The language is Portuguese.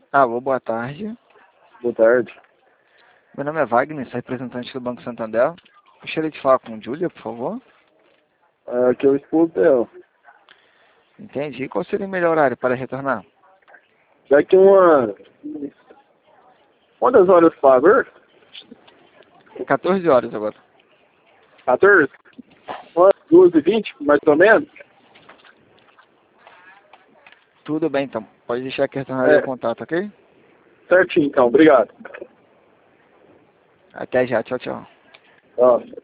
Alô, boa tarde. Boa tarde. Meu nome é Wagner, sou representante do Banco Santander. Gostaria de falar com Júlia, por favor. Aqui é o esposo dela. Entendi. Qual seria o melhor horário para retornar? Daqui quantas horas paga? 14 horas agora. 14? 2h20, mais ou menos? Tudo bem, então. Pode deixar que retornarei o contato, ok? Certinho, então. Obrigado. Até já. Tchau, tchau. Ó.